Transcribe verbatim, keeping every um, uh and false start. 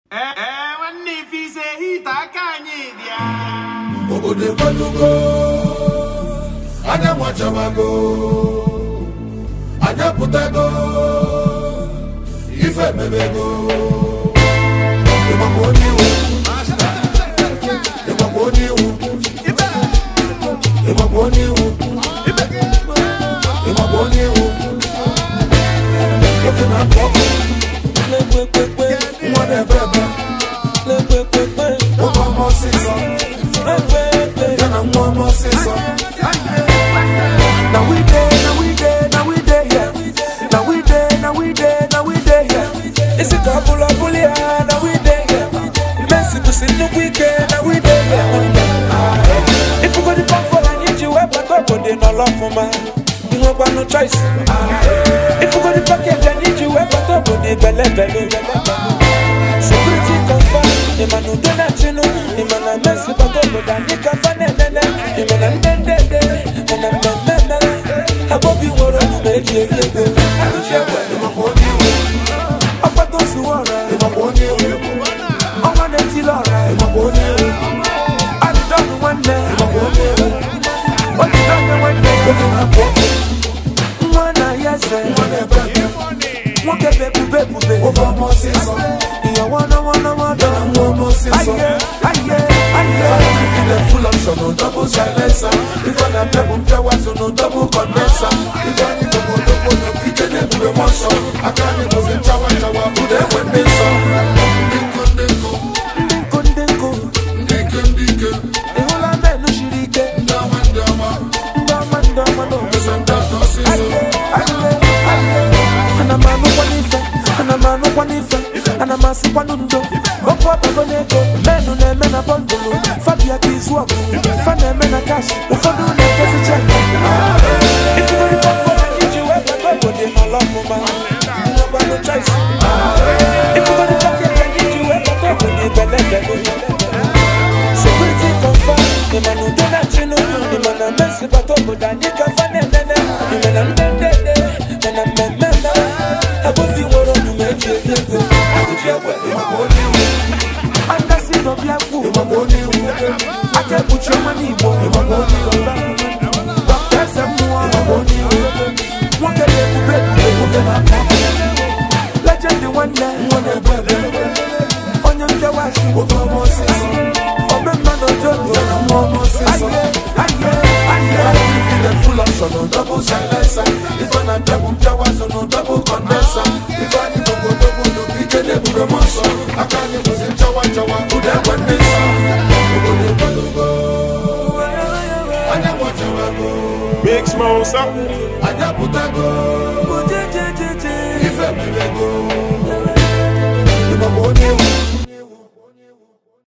Eh, eh, when if he say he takanye dia. Obodo balugo, anya mwachamago, anya putago, ife mebego. Emamoni u, emamoni u, emamoni u, emamoni u. Looking at Papa, whatever. Over more season, then I'm one more season. Now we day, now we day, now we day here. Now we day, now we day, now we day here. It's a couple of bullies, now we day here. Messi to see the weekend, now we day here. If you go to pump for I need you, I back up, but they no love for man. You no got no choice. If you go to package, I need you, I back up, but they belly belly. Security confirm, the man who do not you know, the man I mess with, but I need to find it. The man I'm dead, dead, dead, and I'm dead, dead, dead. I hope you want to make it go. I don't share what you want. I'm not going to worry. I'm not going to lie. I don't want that. What you don't know one day. One I yes, one get baby, baby, baby. Over more season. You wanna, wanna, wanna. One more season. Full option, no double silencer. If I'm a double towers, no double condenser. If I need to go to the kitchen, then do a monster. I can't go in tower, tower, who they went this song. Dinko, dinko, Dinko, dinko, dinko. the whole of them no shirike. Dama, dama, Dama, dama, no. this and that, no season. And I'm a no one if and I'm a no one if and I'm a sick one undo. Up up a bonego, men who name men a bundle. Fabia is work, fan and men a cash. The fun do not get a check. If you want to come for I need you, I got but they no love for man. No got no choice. If you want to talk it, I need you, I got but they belly belly. Security confirm, the man who do not you know, the man a mess but but I need to find it. The man I'm dead, dead, dead, and I'm dead, dead. I hope you want to make it go. I could share what you want. I'm the seed of your food. I can't put your money, boy. Doctors and more. One can let you break. Legend the one day. On your Jawasi. Over more season. Over man of Jojo. More season. Full option, no double silencer. If I'm a double towers, no double condenser. If I need to go double, no kitchen, then do a monster. I can't go in tower, tower, who they went this song. Big Smoke, Anya putago, ife mebego.